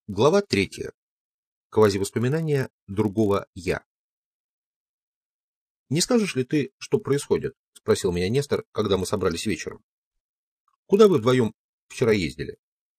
Глава 3. Квазивоспоминания другого «я». «Не скажешь ли ты, что происходит?» — спросил меня Нестор, когда мы собрались вечером. «Куда вы вдвоем вчера ездили?»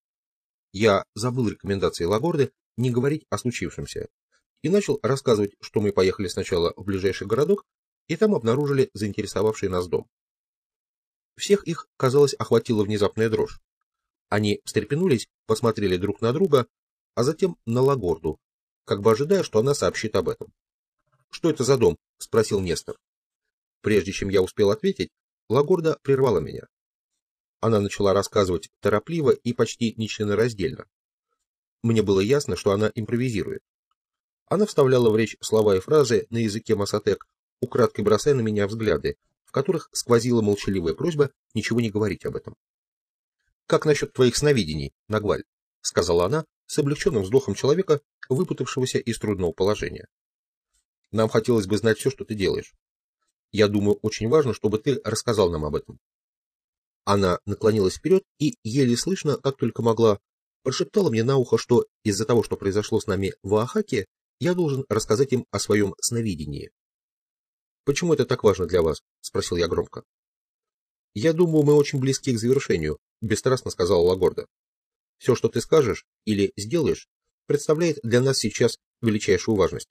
Я забыл рекомендации Лагорды не говорить о случившемся и начал рассказывать, что мы поехали сначала в ближайший городок и там обнаружили заинтересовавший нас дом. Всех их, казалось, охватила внезапная дрожь. Они встрепенулись, посмотрели друг на друга, а затем на Лагорду, как бы ожидая, что она сообщит об этом. «Что это за дом?» — спросил Нестор. Прежде чем я успел ответить, Лагорда прервала меня. Она начала рассказывать торопливо и почти нечленораздельно. Мне было ясно, что она импровизирует. Она вставляла в речь слова и фразы на языке масатек, украдкой бросая на меня взгляды, в которых сквозила молчаливая просьба ничего не говорить об этом. «Как насчет твоих сновидений, Нагваль?» — сказала она с облегченным вздохом человека, выпутавшегося из трудного положения. «Нам хотелось бы знать все, что ты делаешь. Я думаю, очень важно, чтобы ты рассказал нам об этом». Она наклонилась вперед и, еле слышно, как только могла, прошептала мне на ухо, что из-за того, что произошло с нами в Оахаке, я должен рассказать им о своем сновидении. «Почему это так важно для вас?» — спросил я громко. «Я думаю, мы очень близки к завершению», — бесстрастно сказала Лагорда. «Все, что ты скажешь или сделаешь, представляет для нас сейчас величайшую важность».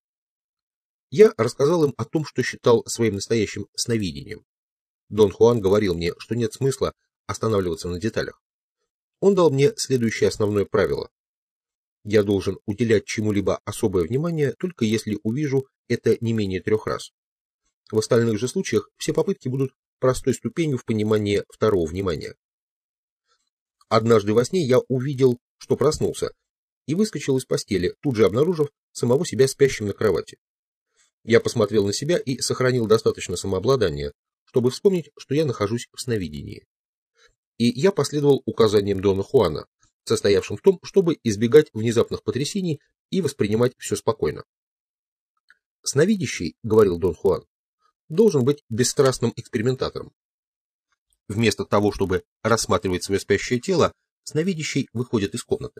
Я рассказал им о том, что считал своим настоящим сновидением. Дон Хуан говорил мне, что нет смысла останавливаться на деталях. Он дал мне следующее основное правило. Я должен уделять чему-либо особое внимание, только если увижу это не менее 3 раз. В остальных же случаях все попытки будут простой ступенью в понимании второго внимания. Однажды во сне я увидел, что проснулся, и выскочил из постели, тут же обнаружив самого себя спящим на кровати. Я посмотрел на себя и сохранил достаточно самообладания, чтобы вспомнить, что я нахожусь в сновидении. И я последовал указаниям Дона Хуана, состоявшим в том, чтобы избегать внезапных потрясений и воспринимать все спокойно. «Сновидящий, — говорил Дон Хуан, — должен быть бесстрастным экспериментатором. Вместо того, чтобы рассматривать свое спящее тело, сновидящий выходит из комнаты».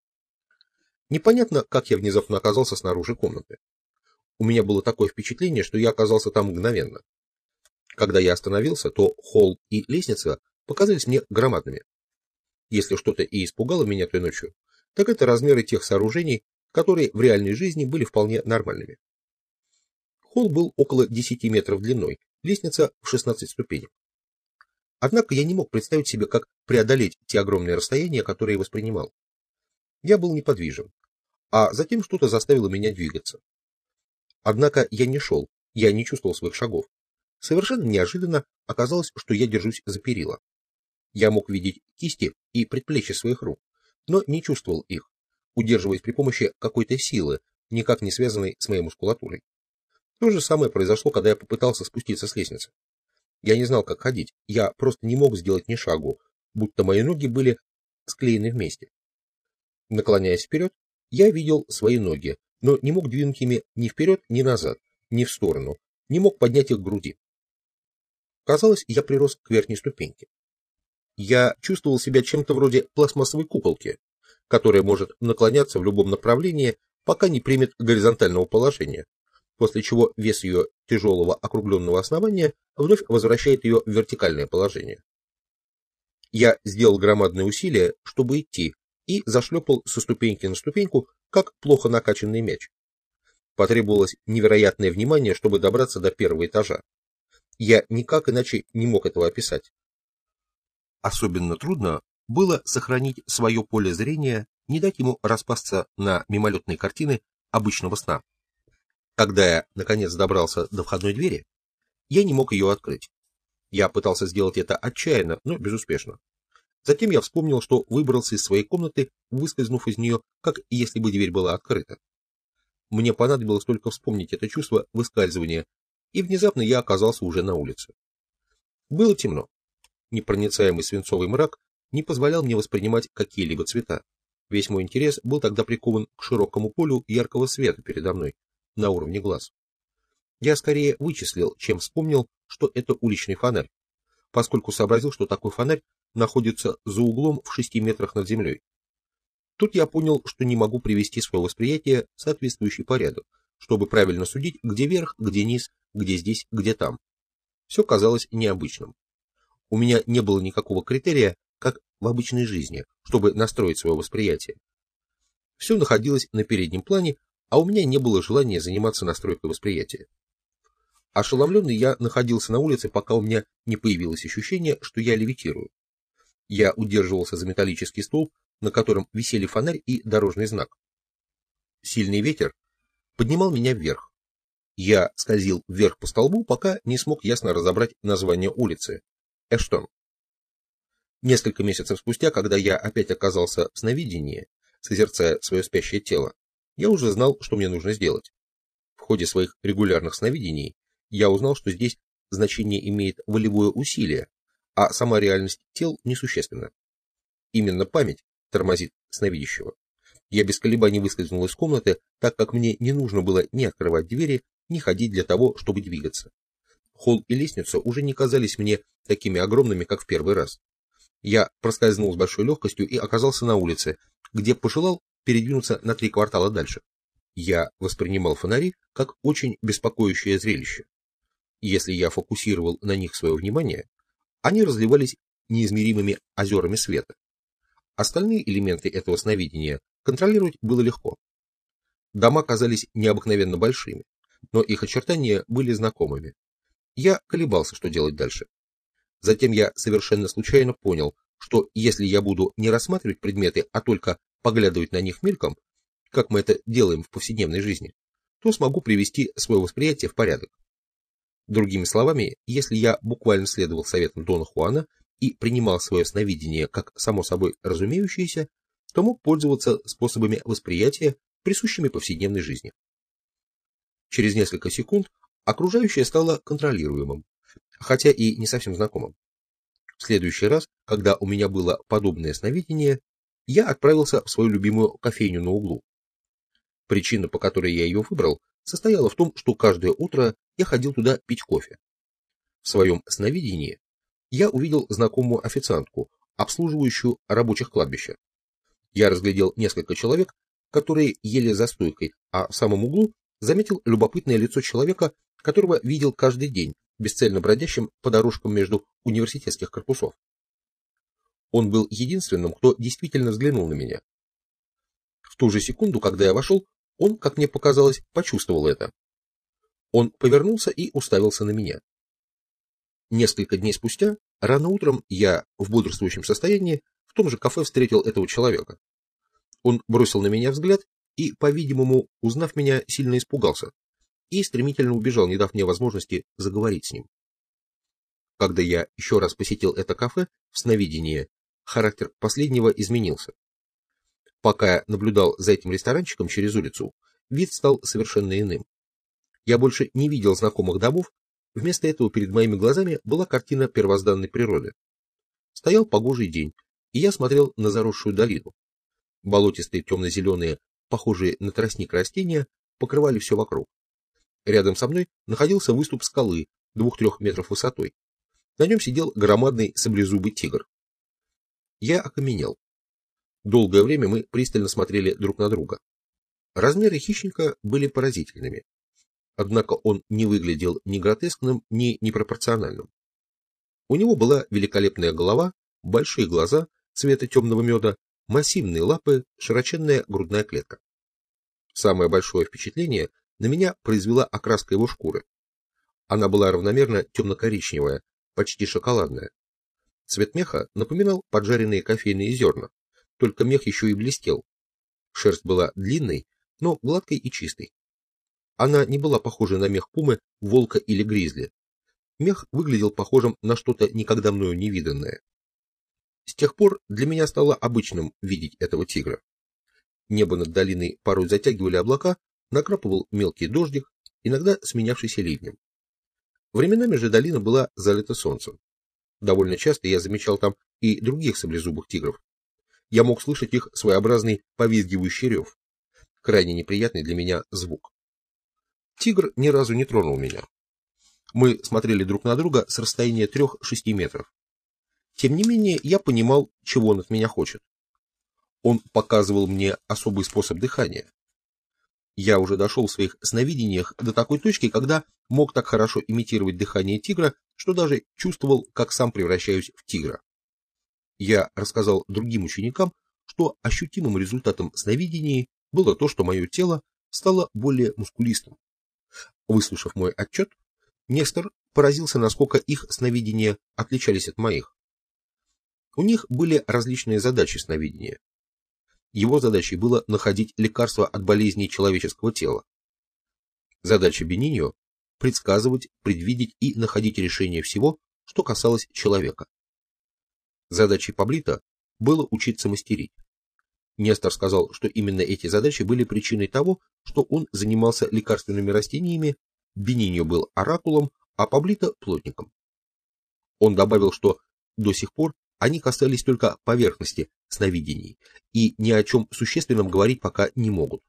Непонятно, как я внезапно оказался снаружи комнаты. У меня было такое впечатление, что я оказался там мгновенно. Когда я остановился, то холл и лестница показались мне громадными. Если что-то и испугало меня той ночью, так это размеры тех сооружений, которые в реальной жизни были вполне нормальными. Холл был около 10 метров длиной, лестница в 16 ступенек. Однако я не мог представить себе, как преодолеть те огромные расстояния, которые воспринимал. Я был неподвижен, а затем что-то заставило меня двигаться. Однако я не шел, я не чувствовал своих шагов. Совершенно неожиданно оказалось, что я держусь за перила. Я мог видеть кисти и предплечья своих рук, но не чувствовал их, удерживаясь при помощи какой-то силы, никак не связанной с моей мускулатурой. То же самое произошло, когда я попытался спуститься с лестницы. Я не знал, как ходить, я просто не мог сделать ни шагу, будто мои ноги были склеены вместе. Наклоняясь вперед, я видел свои ноги, но не мог двинуть ими ни вперед, ни назад, ни в сторону, не мог поднять их к груди. Казалось, я прирос к верхней ступеньке. Я чувствовал себя чем-то вроде пластмассовой куколки, которая может наклоняться в любом направлении, пока не примет горизонтального положения, после чего вес ее тяжелого округленного основания вновь возвращает ее в вертикальное положение. Я сделал громадное усилие, чтобы идти, и зашлепал со ступеньки на ступеньку, как плохо накачанный мяч. Потребовалось невероятное внимание, чтобы добраться до 1-го этажа. Я никак иначе не мог этого описать. Особенно трудно было сохранить свое поле зрения, не дать ему распасться на мимолетные картины обычного сна. Когда я, наконец, добрался до входной двери, я не мог ее открыть. Я пытался сделать это отчаянно, но безуспешно. Затем я вспомнил, что выбрался из своей комнаты, выскользнув из нее, как если бы дверь была открыта. Мне понадобилось только вспомнить это чувство выскальзывания, и внезапно я оказался уже на улице. Было темно. Непроницаемый свинцовый мрак не позволял мне воспринимать какие-либо цвета. Весь мой интерес был тогда прикован к широкому полю яркого света передо мной, на уровне глаз. Я скорее вычислил, чем вспомнил, что это уличный фонарь, поскольку сообразил, что такой фонарь находится за углом в 6 метрах над землей. Тут я понял, что не могу привести свое восприятие в соответствующий порядок, чтобы правильно судить, где верх, где низ, где здесь, где там. Все казалось необычным. У меня не было никакого критерия, как в обычной жизни, чтобы настроить свое восприятие. Все находилось на переднем плане, а у меня не было желания заниматься настройкой восприятия. Ошеломленный я находился на улице, пока у меня не появилось ощущение, что я левитирую. Я удерживался за металлический стул, на котором висели фонарь и дорожный знак. Сильный ветер поднимал меня вверх. Я скользил вверх по столбу, пока не смог ясно разобрать название улицы — Эштон. Несколько месяцев спустя, когда я опять оказался в сновидении, созерцая свое спящее тело, я уже знал, что мне нужно сделать. В ходе своих регулярных сновидений я узнал, что здесь значение имеет волевое усилие, а сама реальность тел несущественна. Именно память тормозит сновидящего. Я без колебаний выскользнул из комнаты, так как мне не нужно было ни открывать двери, ни ходить для того, чтобы двигаться. Холл и лестница уже не казались мне такими огромными, как в первый раз. Я проскользнул с большой легкостью и оказался на улице, где пожелал передвинуться на 3 квартала дальше. Я воспринимал фонари как очень беспокоящее зрелище. Если я фокусировал на них свое внимание, они разливались неизмеримыми озерами света. Остальные элементы этого сновидения контролировать было легко. Дома казались необыкновенно большими, но их очертания были знакомыми. Я колебался, что делать дальше. Затем я совершенно случайно понял, что если я буду не рассматривать предметы, а только поглядывать на них мельком, как мы это делаем в повседневной жизни, то смогу привести свое восприятие в порядок. Другими словами, если я буквально следовал советам Дона Хуана и принимал свое сновидение как само собой разумеющееся, то мог пользоваться способами восприятия, присущими повседневной жизни. Через несколько секунд окружающее стало контролируемым, хотя и не совсем знакомым. В следующий раз, когда у меня было подобное сновидение, я отправился в свою любимую кофейню на углу. Причина, по которой я ее выбрал, состояла в том, что каждое утро я ходил туда пить кофе. В своем сновидении я увидел знакомую официантку, обслуживающую рабочих кладбища. Я разглядел несколько человек, которые ели за стойкой, а в самом углу заметил любопытное лицо человека, которого видел каждый день, бесцельно бродящим по дорожкам между университетских корпусов. Он был единственным, кто действительно взглянул на меня. В ту же секунду, когда я вошел, он, как мне показалось, почувствовал это. Он повернулся и уставился на меня. Несколько дней спустя, рано утром, я в бодрствующем состоянии в том же кафе встретил этого человека. Он бросил на меня взгляд и, по-видимому, узнав меня, сильно испугался и стремительно убежал, не дав мне возможности заговорить с ним. Когда я еще раз посетил это кафе в сновидении, характер последнего изменился. Пока я наблюдал за этим ресторанчиком через улицу, вид стал совершенно иным. Я больше не видел знакомых домов, вместо этого перед моими глазами была картина первозданной природы. Стоял погожий день, и я смотрел на заросшую долину. Болотистые темно-зеленые, похожие на тростник растения, покрывали все вокруг. Рядом со мной находился выступ скалы 2-3 метров высотой. На нем сидел громадный саблезубый тигр. Я окаменел. Долгое время мы пристально смотрели друг на друга. Размеры хищника были поразительными. Однако он не выглядел ни гротескным, ни непропорциональным. У него была великолепная голова, большие глаза цвета темного меда, массивные лапы, широченная грудная клетка. Самое большое впечатление на меня произвела окраска его шкуры. Она была равномерно темно-коричневая, почти шоколадная. Цвет меха напоминал поджаренные кофейные зерна, только мех еще и блестел. Шерсть была длинной, но гладкой и чистой. Она не была похожа на мех пумы, волка или гризли. Мех выглядел похожим на что-то никогда мною не виданное. С тех пор для меня стало обычным видеть этого тигра. Небо над долиной порой затягивали облака, накрапывал мелкий дождик, иногда сменявшийся ливнем. Временами же долина была залита солнцем. Довольно часто я замечал там и других саблезубых тигров. Я мог слышать их своеобразный повизгивающий рев, крайне неприятный для меня звук. Тигр ни разу не тронул меня. Мы смотрели друг на друга с расстояния 3-6 метров. Тем не менее, я понимал, чего он от меня хочет. Он показывал мне особый способ дыхания. Я уже дошел в своих сновидениях до такой точки, когда мог так хорошо имитировать дыхание тигра, что даже чувствовал, как сам превращаюсь в тигра. Я рассказал другим ученикам, что ощутимым результатом сновидений было то, что мое тело стало более мускулистым. Выслушав мой отчет, Нестор поразился, насколько их сновидения отличались от моих. У них были различные задачи сновидения. Его задачей было находить лекарства от болезней человеческого тела. Задача Бениньо – предсказывать, предвидеть и находить решение всего, что касалось человека. Задачей Паблито было учиться мастерить. Нестор сказал, что именно эти задачи были причиной того, что он занимался лекарственными растениями, Бениньо был оракулом, а Паблито – плотником. Он добавил, что до сих пор они касались только поверхности сновидений и ни о чем существенном говорить пока не могут.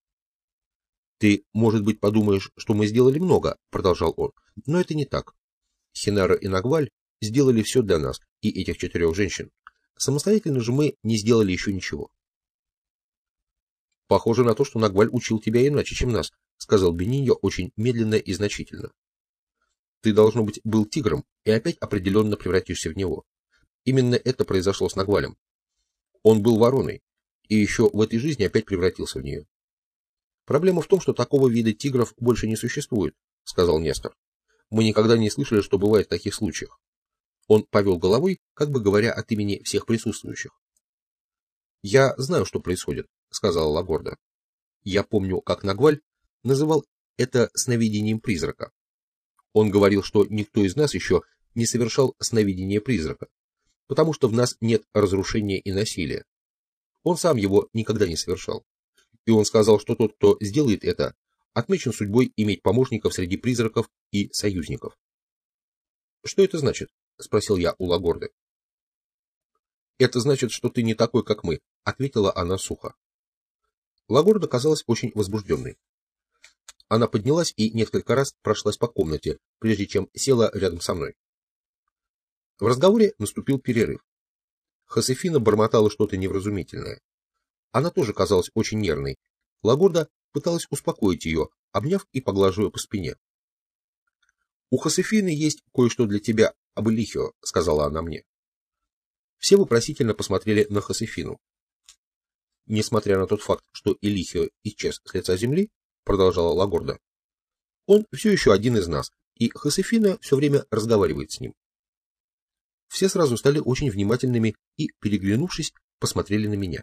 «Ты, может быть, подумаешь, что мы сделали много», — продолжал он, — «но это не так. Хинара и Нагваль сделали все для нас и этих 4 женщин. Самостоятельно же мы не сделали еще ничего». «Похоже на то, что Нагваль учил тебя иначе, чем нас», — сказал Бениньо очень медленно и значительно. «Ты, должно быть, был тигром и опять определенно превратишься в него. Именно это произошло с Нагвалем. Он был вороной, и еще в этой жизни опять превратился в нее». «Проблема в том, что такого вида тигров больше не существует», — сказал Нестор. «Мы никогда не слышали, что бывает в таких случаях». Он повел головой, как бы говоря от имени всех присутствующих. «Я знаю, что происходит», — сказала Лагорда. «Я помню, как Нагваль называл это сновидением призрака. Он говорил, что никто из нас еще не совершал сновидение призрака, потому что в нас нет разрушения и насилия. Он сам его никогда не совершал. И он сказал, что тот, кто сделает это, отмечен судьбой иметь помощников среди призраков и союзников». «Что это значит?» — спросил я у Лагорды. «Это значит, что ты не такой, как мы», — ответила она сухо. Лагорда казалась очень возбужденной. Она поднялась и несколько раз прошлась по комнате, прежде чем села рядом со мной. В разговоре наступил перерыв. Хосефина бормотала что-то невразумительное. Она тоже казалась очень нервной. Лагорда пыталась успокоить ее, обняв и поглаживая по спине. «У Хосефины есть кое-что для тебя об Элихио», — сказала она мне. Все вопросительно посмотрели на Хосефину. «Несмотря на тот факт, что Элихио исчез с лица земли, — продолжала Лагорда, — он все еще один из нас, и Хосефина все время разговаривает с ним». Все сразу стали очень внимательными и, переглянувшись, посмотрели на меня.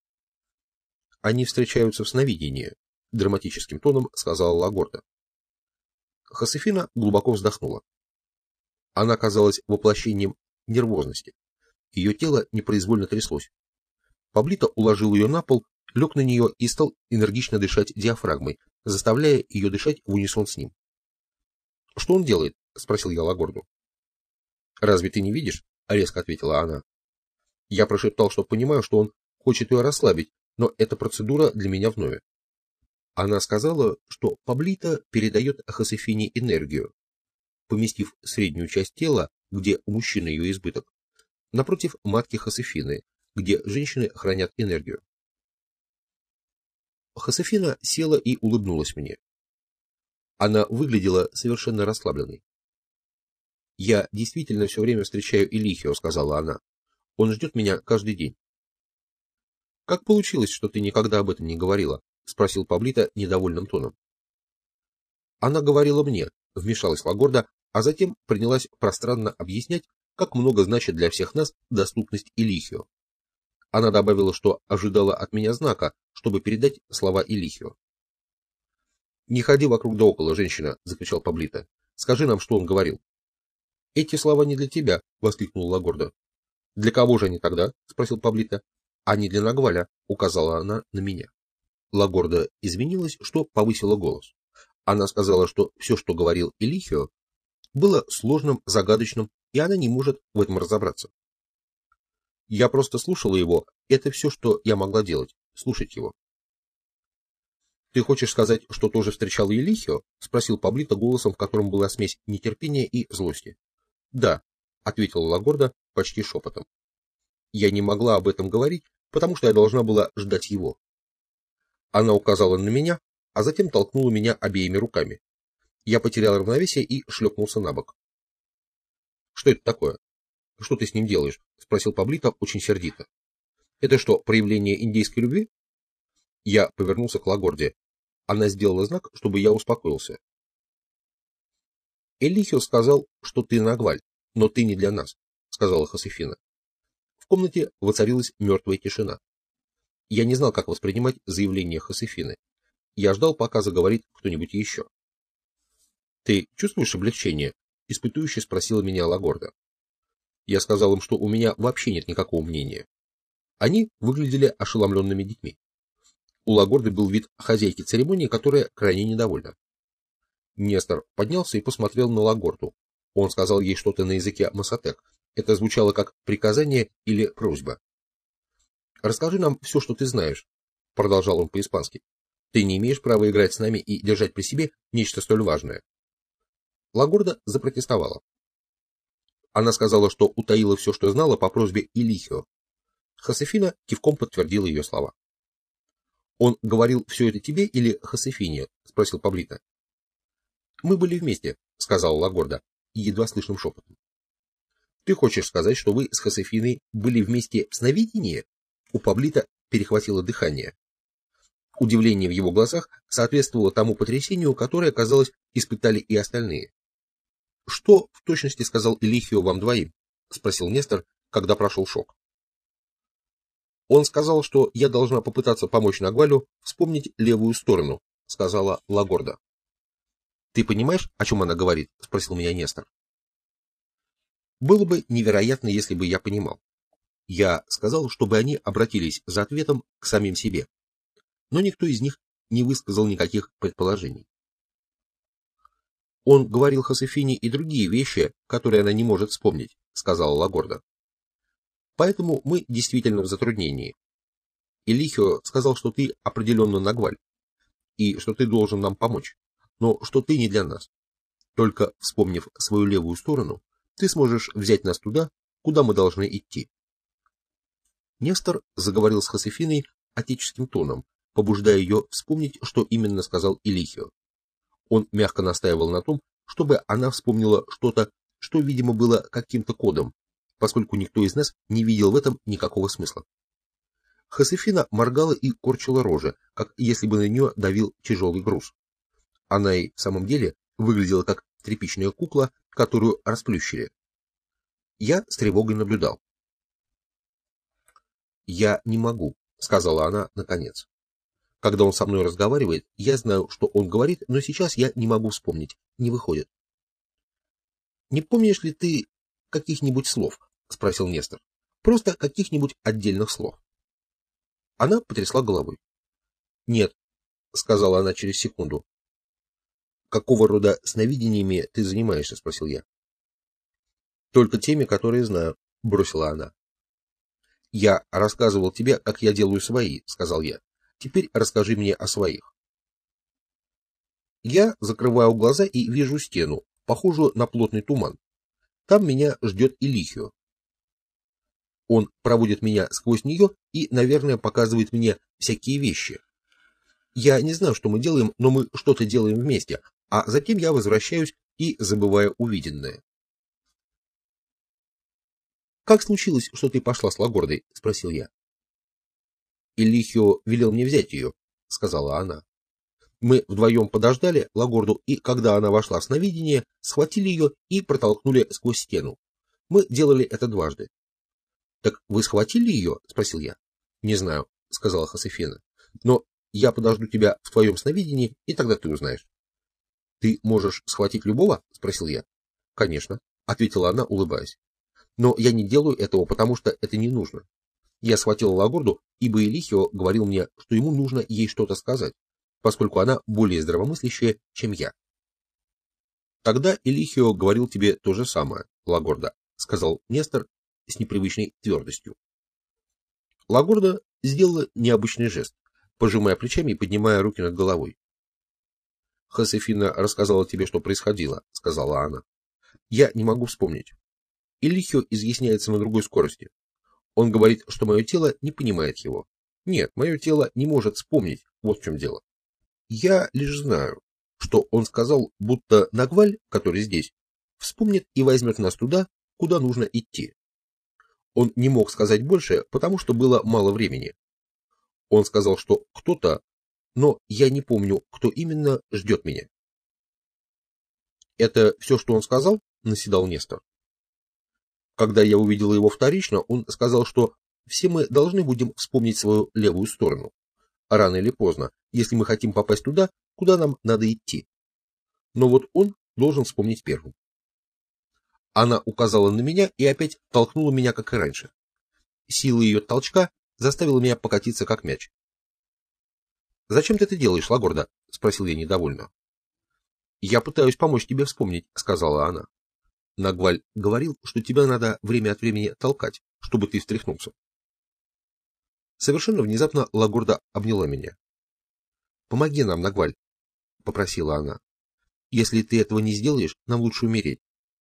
«Они встречаются в сновидении», — драматическим тоном сказала Лагорда. Хосефина глубоко вздохнула. Она казалась воплощением нервозности. Ее тело непроизвольно тряслось. Паблито уложил ее на пол, лег на нее и стал энергично дышать диафрагмой, заставляя ее дышать в унисон с ним. «Что он делает?» — спросил я Лагорду. «Разве ты не видишь?» — резко ответила она. Я прошептал, что понимаю, что он хочет ее расслабить, но эта процедура для меня вновь. Она сказала, что Паблито передает Хосефине энергию, поместив среднюю часть тела, где у мужчины ее избыток, напротив матки Хосефины, где женщины хранят энергию. Хосефина села и улыбнулась мне. Она выглядела совершенно расслабленной. «Я действительно все время встречаю Элихио», — сказала она. «Он ждет меня каждый день». «Как получилось, что ты никогда об этом не говорила?» — спросил Паблито недовольным тоном. «Она говорила мне», — вмешалась Лагорда, а затем принялась пространно объяснять, как много значит для всех нас доступность Элихио. Она добавила, что ожидала от меня знака, чтобы передать слова Элихио. «Не ходи вокруг да около, женщина», — закричал Паблито. «Скажи нам, что он говорил». «Эти слова не для тебя», — воскликнула Лагорда. «Для кого же они тогда?» — спросил Паблито. «А не для Нагваля», — указала она на меня. Лагорда извинилась, что повысила голос. Она сказала, что все, что говорил Элихио, было сложным, загадочным, и она не может в этом разобраться. Я просто слушала его, это все, что я могла делать, слушать его. «Ты хочешь сказать, что тоже встречал Элихио?» — спросил Паблито голосом, в котором была смесь нетерпения и злости. «Да», — ответила Лагорда почти шепотом. Я не могла об этом говорить, потому что я должна была ждать его. Она указала на меня, а затем толкнула меня обеими руками. Я потерял равновесие и шлепнулся на бок. «Что это такое? Что ты с ним делаешь?» — спросил Паблито очень сердито. «Это что, проявление индейской любви?» Я повернулся к Лагорде. Она сделала знак, чтобы я успокоился. «Элихио сказал, что ты Нагваль, но ты не для нас», — сказала Хосефина. В комнате воцарилась мертвая тишина. Я не знал, как воспринимать заявление Хосефины. Я ждал, пока заговорит кто-нибудь еще. «Ты чувствуешь облегчение?» — испытующе спросила меня Лагорда. Я сказал им, что у меня вообще нет никакого мнения. Они выглядели ошеломленными детьми. У Лагорды был вид хозяйки церемонии, которая крайне недовольна. Нестор поднялся и посмотрел на Лагорду. Он сказал ей что-то на языке масатек. Это звучало как приказание или просьба. «Расскажи нам все, что ты знаешь», — продолжал он по-испански. «Ты не имеешь права играть с нами и держать при себе нечто столь важное». Лагорда запротестовала. Она сказала, что утаила все, что знала, по просьбе Элихио. Хосефина кивком подтвердила ее слова. «Он говорил все это тебе или Хосефине?» — спросил Паблито. «Мы были вместе», — сказала Лагорда, едва слышным шепотом. «Ты хочешь сказать, что вы с Хосефиной были вместе в сновидении?» У Паблито перехватило дыхание. Удивление в его глазах соответствовало тому потрясению, которое, казалось, испытали и остальные. «Что в точности сказал Элихио вам двоим?» — спросил Нестор, когда прошел шок. «Он сказал, что я должна попытаться помочь Нагвалю вспомнить левую сторону», — сказала Лагорда. «Ты понимаешь, о чем она говорит?» — спросил меня Нестор. «Было бы невероятно, если бы я понимал. Я сказал, чтобы они обратились за ответом к самим себе, но никто из них не высказал никаких предположений. Он говорил Хосефине и другие вещи, которые она не может вспомнить», — сказала Лагорда. «Поэтому мы действительно в затруднении. Элихио сказал, что ты определенно Нагваль, и что ты должен нам помочь, но что ты не для нас. Только вспомнив свою левую сторону, ты сможешь взять нас туда, куда мы должны идти». Нестор заговорил с Хосефиной отеческим тоном, побуждая ее вспомнить, что именно сказал Элихио. Он мягко настаивал на том, чтобы она вспомнила что-то, что, видимо, было каким-то кодом, поскольку никто из нас не видел в этом никакого смысла. Хосефина моргала и корчила рожи, как если бы на нее давил тяжелый груз. Она и в самом деле выглядела как тряпичная кукла, которую расплющили. Я с тревогой наблюдал. «Я не могу», — сказала она наконец. «Когда он со мной разговаривает, я знаю, что он говорит, но сейчас я не могу вспомнить, не выходит». «Не помнишь ли ты каких-нибудь слов?» — спросил Нестор. «Просто каких-нибудь отдельных слов». Она потрясла головой. «Нет», — сказала она через секунду. «Какого рода сновидениями ты занимаешься?» — спросил я. «Только теми, которые знаю», — бросила она. «Я рассказывал тебе, как я делаю свои», — сказал я. «Теперь расскажи мне о своих». Я закрываю глаза и вижу стену, похожую на плотный туман. Там меня ждет Элихио. Он проводит меня сквозь нее и, наверное, показывает мне всякие вещи. Я не знаю, что мы делаем, но мы что-то делаем вместе, а затем я возвращаюсь и забываю увиденное. «Как случилось, что ты пошла с Лагордой?» — спросил я. «Элихио велел мне взять ее», — сказала она. «Мы вдвоем подождали Лагорду, и когда она вошла в сновидение, схватили ее и протолкнули сквозь стену. Мы делали это дважды». «Так вы схватили ее?» — спросил я. «Не знаю», — сказала Хосефина. «Но я подожду тебя в твоем сновидении, и тогда ты узнаешь». «Ты можешь схватить любого?» — спросил я. «Конечно», — ответила она, улыбаясь. «Но я не делаю этого, потому что это не нужно. Я схватила Лагорду, ибо Элихио говорил мне, что ему нужно ей что-то сказать, поскольку она более здравомыслящая, чем я». «Тогда Элихио говорил тебе то же самое, Лагорда», — сказал Нестор с непривычной твердостью. Лагорда сделала необычный жест, пожимая плечами и поднимая руки над головой. «Хосефина рассказала тебе, что происходило», — сказала она. «Я не могу вспомнить. Элихио изъясняется на другой скорости. Он говорит, что мое тело не понимает его. Нет, мое тело не может вспомнить, вот в чем дело. Я лишь знаю, что он сказал, будто Нагваль, который здесь, вспомнит и возьмет нас туда, куда нужно идти. Он не мог сказать больше, потому что было мало времени. Он сказал, что кто-то, но я не помню, кто именно, ждет меня. Это все, что он сказал, наседал Нестор. Когда я увидел его вторично, он сказал, что все мы должны будем вспомнить свою левую сторону. Рано или поздно, если мы хотим попасть туда, куда нам надо идти. Но вот он должен вспомнить первым. Она указала на меня и опять толкнула меня, как и раньше. Сила ее толчка заставила меня покатиться, как мяч. «Зачем ты это делаешь, Лагорда?» — спросил я недовольно. «Я пытаюсь помочь тебе вспомнить», — сказала она. Нагваль говорил, что тебя надо время от времени толкать, чтобы ты встряхнулся. Совершенно внезапно Лагорда обняла меня. «Помоги нам, Нагваль», — попросила она. «Если ты этого не сделаешь, нам лучше умереть».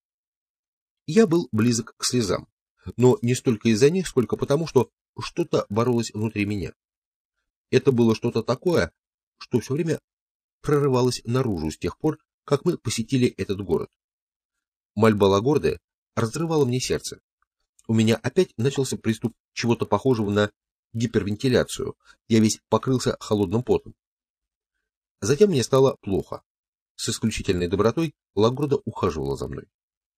Я был близок к слезам, но не столько из-за них, сколько потому, что что-то боролось внутри меня. Это было что-то такое, что все время прорывалось наружу с тех пор, как мы посетили этот город. Мольба Лагорды разрывала мне сердце. У меня опять начался приступ чего-то похожего на гипервентиляцию. Я весь покрылся холодным потом. Затем мне стало плохо. С исключительной добротой Лагорда ухаживала за мной.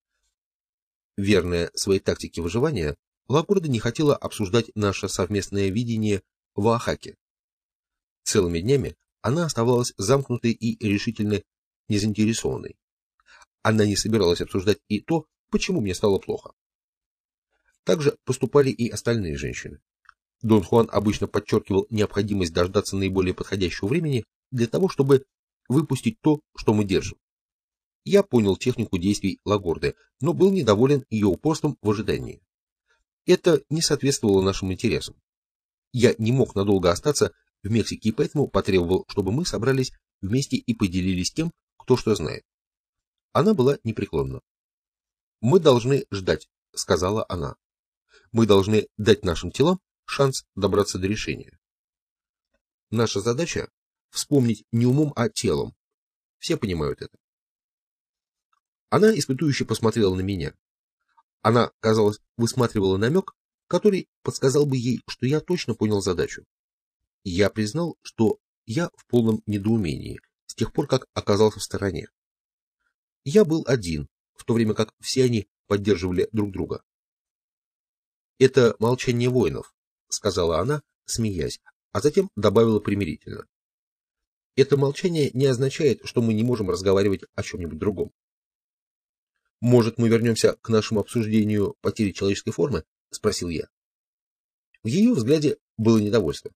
Верная своей тактике выживания, Лагорда не хотела обсуждать наше совместное видение в Оахаке. Целыми днями она оставалась замкнутой и решительно незаинтересованной. Она не собиралась обсуждать и то, почему мне стало плохо. Так же поступали и остальные женщины. Дон Хуан обычно подчеркивал необходимость дождаться наиболее подходящего времени для того, чтобы выпустить то, что мы держим. Я понял технику действий Лагорды, но был недоволен ее упорством в ожидании. Это не соответствовало нашим интересам. Я не мог надолго остаться в Мексике, и поэтому потребовал, чтобы мы собрались вместе и поделились тем, кто что знает. Она была непреклонна. «Мы должны ждать», — сказала она. «Мы должны дать нашим телам шанс добраться до решения. Наша задача — вспомнить не умом, а телом. Все понимают это». Она испытующе посмотрела на меня. Она, казалось, высматривала намек, который подсказал бы ей, что я точно понял задачу. Я признал, что я в полном недоумении с тех пор, как оказался в стороне. Я был один, в то время как все они поддерживали друг друга. «Это молчание воинов», — сказала она, смеясь, а затем добавила примирительно. «Это молчание не означает, что мы не можем разговаривать о чем-нибудь другом». «Может, мы вернемся к нашему обсуждению потери человеческой формы?» — спросил я. В ее взгляде было недовольство.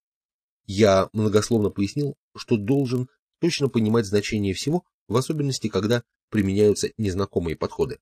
Я многословно пояснил, что должен точно понимать значение всего, в особенности, когда применяются незнакомые подходы.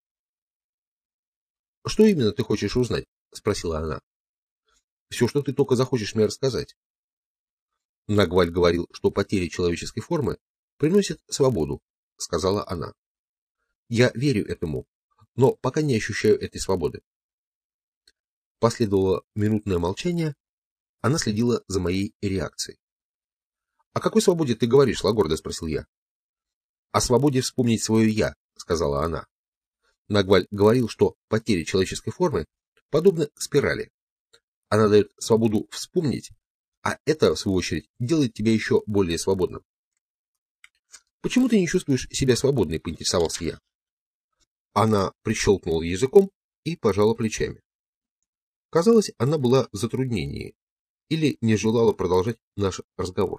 «Что именно ты хочешь узнать?» — спросила она. «Все, что ты только захочешь мне рассказать». Нагваль говорил, что потеря человеческой формы приносит свободу, — сказала она. «Я верю этому, но пока не ощущаю этой свободы». Последовало минутное молчание, она следила за моей реакцией. «О какой свободе ты говоришь, Лагорда?» — спросил я. «О свободе вспомнить свое «я», — сказала она. Нагваль говорил, что потеря человеческой формы подобна спирали. Она дает свободу вспомнить, а это, в свою очередь, делает тебя еще более свободным. «Почему ты не чувствуешь себя свободной?» — поинтересовался я. Она прищелкнула языком и пожала плечами. Казалось, она была в затруднении или не желала продолжать наш разговор.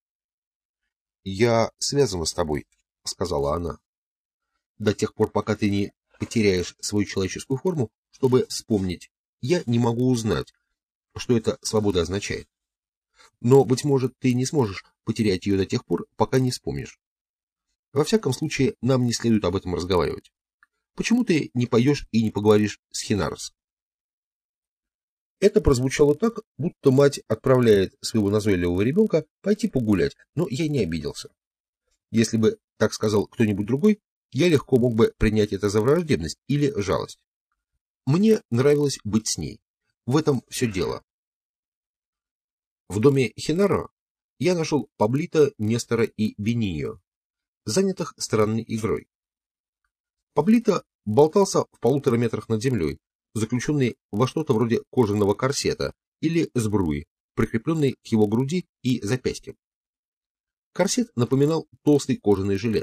«Я связана с тобой», — сказала она. «До тех пор, пока ты не потеряешь свою человеческую форму, чтобы вспомнить, я не могу узнать, что эта свобода означает. Но, быть может, ты не сможешь потерять ее до тех пор, пока не вспомнишь. Во всяком случае, нам не следует об этом разговаривать. Почему ты не пойдешь и не поговоришь с Хинарос?» Это прозвучало так, будто мать отправляет своего назойливого ребенка пойти погулять, но я не обиделся. Если бы так сказал кто-нибудь другой, я легко мог бы принять это за враждебность или жалость. Мне нравилось быть с ней. В этом все дело. В доме Хинаро я нашел Паблито, Нестора и Бениньо, занятых странной игрой. Паблито болтался в 1,5 метрах над землей, заключенный во что-то вроде кожаного корсета или сбруи, прикрепленной к его груди и запястьям. Корсет напоминал толстый кожаный жилет.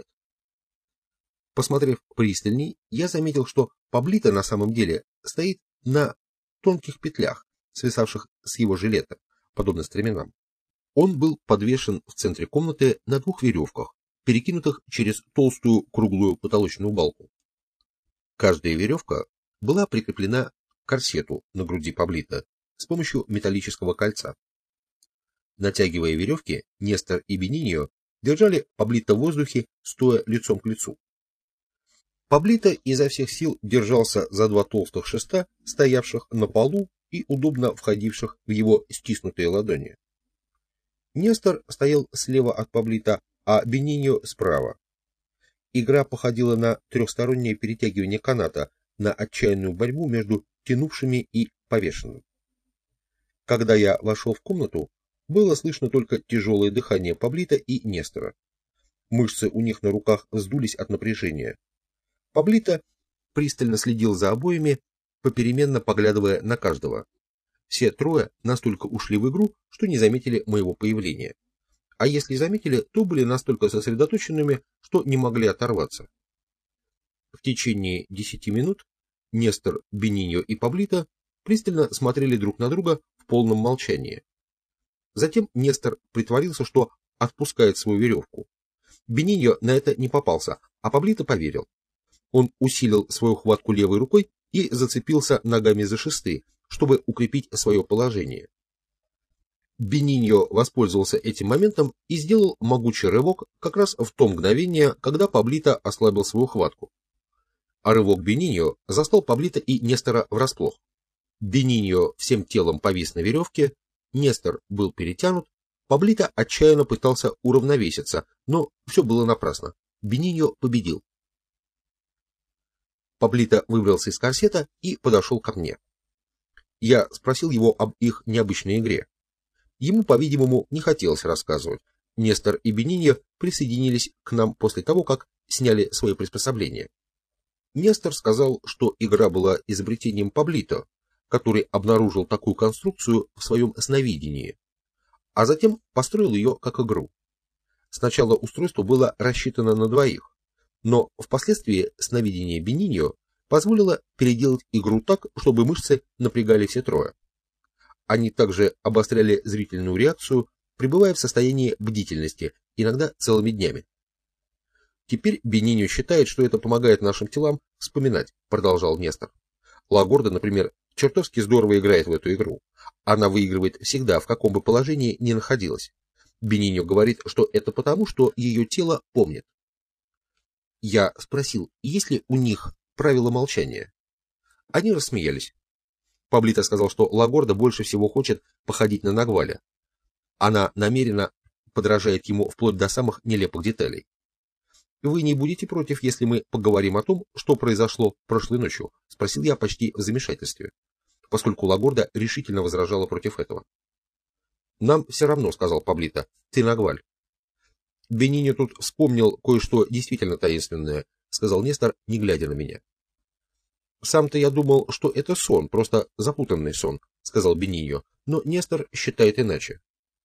Посмотрев пристальней, я заметил, что Паблито на самом деле стоит на тонких петлях, свисавших с его жилета, подобно стременам. Он был подвешен в центре комнаты на 2 веревках, перекинутых через толстую круглую потолочную балку. Каждая веревка была прикреплена к корсету на груди Паблито с помощью металлического кольца. Натягивая веревки, Нестор и Бениньо держали Паблито в воздухе, стоя лицом к лицу. Паблито изо всех сил держался за 2 толстых шеста, стоявших на полу и удобно входивших в его стиснутые ладони. Нестор стоял слева от Паблито, а Бениньо справа. Игра походила на трехстороннее перетягивание каната, на отчаянную борьбу между тянувшими и повешенным. Когда я вошел в комнату, было слышно только тяжелое дыхание Паблито и Нестора. Мышцы у них на руках вздулись от напряжения. Паблито пристально следил за обоими, попеременно поглядывая на каждого. Все трое настолько ушли в игру, что не заметили моего появления. А если заметили, то были настолько сосредоточенными, что не могли оторваться. В течение 10 минут Нестор, Бениньо и Паблито пристально смотрели друг на друга в полном молчании. Затем Нестор притворился, что отпускает свою веревку. Бениньо на это не попался, а Паблито поверил. Он усилил свою хватку левой рукой и зацепился ногами за шесты, чтобы укрепить свое положение. Бениньо воспользовался этим моментом и сделал могучий рывок как раз в то мгновение, когда Паблито ослабил свою хватку. А рывок Бениньо застал Паблито и Нестора врасплох. Бениньо всем телом повис на веревке, Нестор был перетянут, Паблито отчаянно пытался уравновеситься, но все было напрасно. Бениньо победил. Паблито выбрался из корсета и подошел ко мне. Я спросил его об их необычной игре. Ему, по-видимому, не хотелось рассказывать. Нестор и Бениньо присоединились к нам после того, как сняли свои приспособления. Нестор сказал, что игра была изобретением Паблито, который обнаружил такую конструкцию в своем сновидении, а затем построил ее как игру. Сначала устройство было рассчитано на 2, но впоследствии сновидение Бениньо позволило переделать игру так, чтобы мышцы напрягали все трое. Они также обостряли зрительную реакцию, пребывая в состоянии бдительности, иногда целыми днями. Теперь Бениньо считает, что это помогает нашим телам вспоминать, продолжал Нестор. Лагорда, например, чертовски здорово играет в эту игру. Она выигрывает всегда, в каком бы положении ни находилась. Бениньо говорит, что это потому, что ее тело помнит. Я спросил, есть ли у них правила молчания. Они рассмеялись. Паблито сказал, что Лагорда больше всего хочет походить на Нагваля. Она намеренно подражает ему вплоть до самых нелепых деталей. «Вы не будете против, если мы поговорим о том, что произошло прошлой ночью?» — спросил я почти в замешательстве, поскольку Лагорда решительно возражала против этого. «Нам все равно», — сказал Паблито, — «ты Нагваль». «Бениньо тут вспомнил кое-что действительно таинственное», — сказал Нестор, не глядя на меня. «Сам-то я думал, что это сон, просто запутанный сон», — сказал Бениньо, но Нестор считает иначе.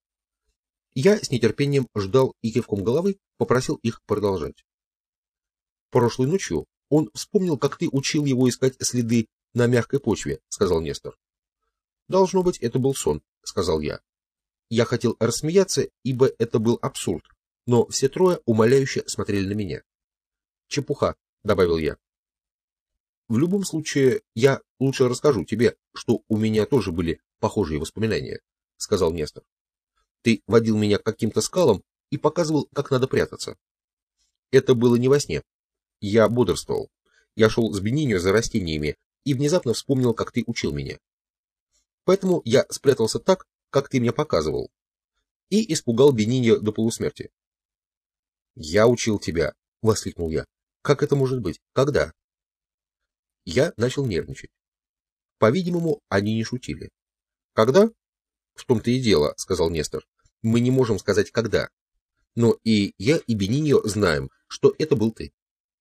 Я с нетерпением ждал и кивком головы попросил их продолжать. «Прошлой ночью он вспомнил, как ты учил его искать следы на мягкой почве», — сказал Нестор. «Должно быть, это был сон», — сказал я. Я хотел рассмеяться, ибо это был абсурд, но все трое умоляюще смотрели на меня. «Чепуха», — добавил я. «В любом случае, я лучше расскажу тебе, что у меня тоже были похожие воспоминания», — сказал Нестор. «Ты водил меня к каким-то скалам и показывал, как надо прятаться. Это было не во сне. Я бодрствовал. Я шел с Бениньо за растениями и внезапно вспомнил, как ты учил меня. Поэтому я спрятался так, как ты мне показывал, и испугал Бениньо до полусмерти». «Я учил тебя», — воскликнул я. «Как это может быть? Когда?» Я начал нервничать. По-видимому, они не шутили. Когда? В том-то и дело, сказал Нестор. Мы не можем сказать когда. Но и я, и Бениньо знаем, что это был ты.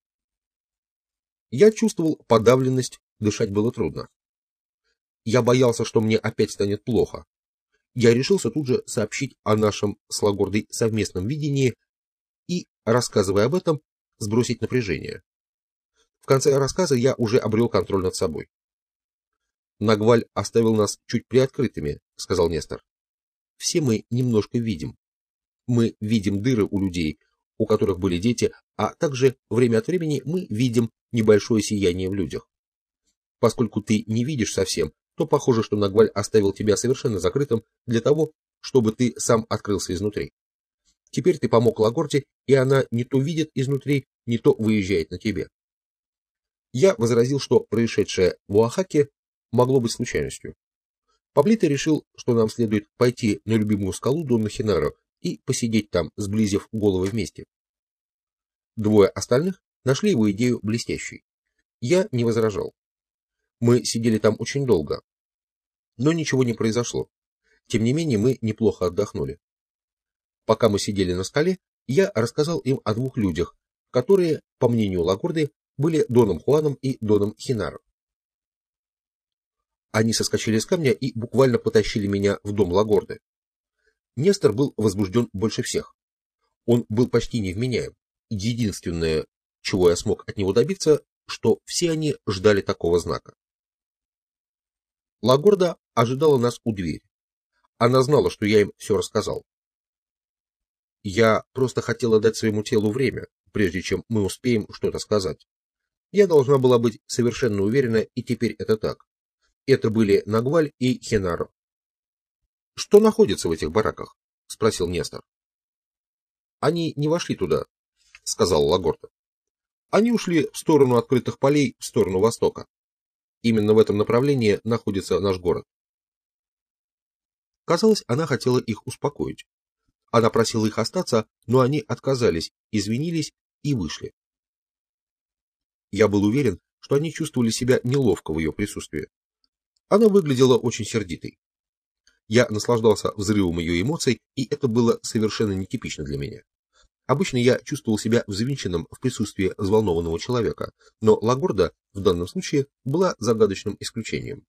Я чувствовал подавленность, дышать было трудно. Я боялся, что мне опять станет плохо. Я решился тут же сообщить о нашем с Лагордой совместном видении и, рассказывая об этом, сбросить напряжение. В конце рассказа я уже обрел контроль над собой. Нагваль оставил нас чуть приоткрытыми, сказал Нестор. Все мы немножко видим. Мы видим дыры у людей, у которых были дети, а также время от времени мы видим небольшое сияние в людях. Поскольку ты не видишь совсем, то похоже, что Нагваль оставил тебя совершенно закрытым для того, чтобы ты сам открылся изнутри. Теперь ты помог Лагорде, и она не то видит изнутри, не то выезжает на тебе. Я возразил, что происшедшее в Оахаке могло быть случайностью. Паблито решил, что нам следует пойти на любимую скалу Донна Хинара и посидеть там, сблизив головы вместе. Двое остальных нашли его идею блестящей. Я не возражал. Мы сидели там очень долго, но ничего не произошло. Тем не менее, мы неплохо отдохнули. Пока мы сидели на скале, я рассказал им о двух людях, которые, по мнению Лагорды, были Доном Хуаном и Доном Хинаро. Они соскочили с камня и буквально потащили меня в дом Лагорды. Нестор был возбужден больше всех. Он был почти невменяем. Единственное, чего я смог от него добиться, что все они ждали такого знака. Лагорда ожидала нас у двери. Она знала, что я им все рассказал. Я просто хотела дать своему телу время, прежде чем мы успеем что-то сказать. Я должна была быть совершенно уверена, и теперь это так. Это были Нагваль и Хинаро. «Что находится в этих бараках?» — спросил Нестор. «Они не вошли туда», — сказал Лагорда. «Они ушли в сторону открытых полей, в сторону востока. Именно в этом направлении находится наш город». Казалось, она хотела их успокоить. Она просила их остаться, но они отказались, извинились и вышли. Я был уверен, что они чувствовали себя неловко в ее присутствии. Она выглядела очень сердитой. Я наслаждался взрывом ее эмоций, и это было совершенно нетипично для меня. Обычно я чувствовал себя взвинченным в присутствии взволнованного человека, но Лагорда в данном случае была загадочным исключением.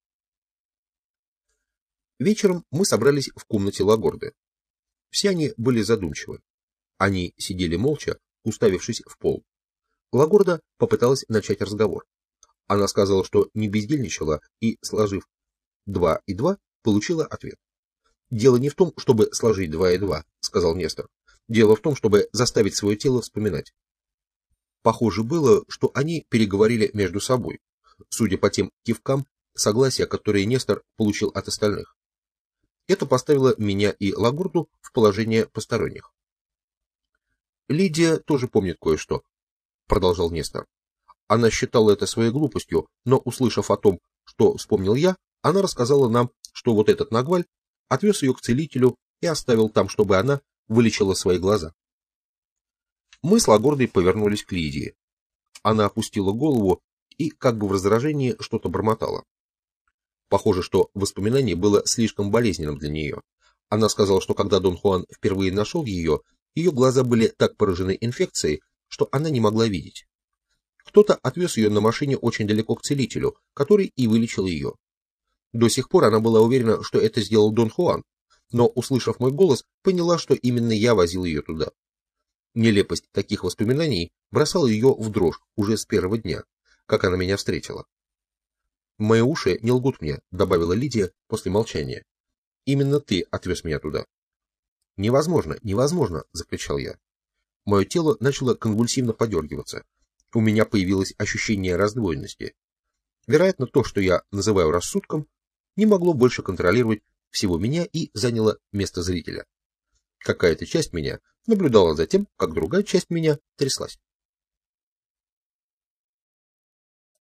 Вечером мы собрались в комнате Лагорды. Все они были задумчивы. Они сидели молча, уставившись в пол. Лагорда попыталась начать разговор. Она сказала, что не бездельничала и, сложив 2 и 2, получила ответ. «Дело не в том, чтобы сложить 2 и 2, — сказал Нестор. Дело в том, чтобы заставить свое тело вспоминать». Похоже было, что они переговорили между собой, судя по тем кивкам согласия, которые Нестор получил от остальных. Это поставило меня и Лагорду в положение посторонних. «Лидия тоже помнит кое-что», — продолжал Нестор. «Она считала это своей глупостью, но, услышав о том, что вспомнил я, она рассказала нам, что вот этот Нагваль отвез ее к целителю и оставил там, чтобы она вылечила свои глаза». Мы с Лагордой повернулись к Лидии. Она опустила голову и, как бы в раздражении, что-то бормотала. Похоже, что воспоминание было слишком болезненным для нее. Она сказала, что когда Дон Хуан впервые нашел ее, ее глаза были так поражены инфекцией, что она не могла видеть. Кто-то отвез ее на машине очень далеко к целителю, который и вылечил ее. До сих пор она была уверена, что это сделал Дон Хуан, но, услышав мой голос, поняла, что именно я возил ее туда. Нелепость таких воспоминаний бросала ее в дрожь уже с первого дня, как она меня встретила. «Мои уши не лгут мне», — добавила Лидия после молчания. «Именно ты отвез меня туда». «Невозможно, невозможно!» — закричал я. Мое тело начало конвульсивно подергиваться. У меня появилось ощущение раздвоенности. Вероятно, то, что я называю рассудком, не могло больше контролировать всего меня и заняло место зрителя. Какая-то часть меня наблюдала за тем, как другая часть меня тряслась.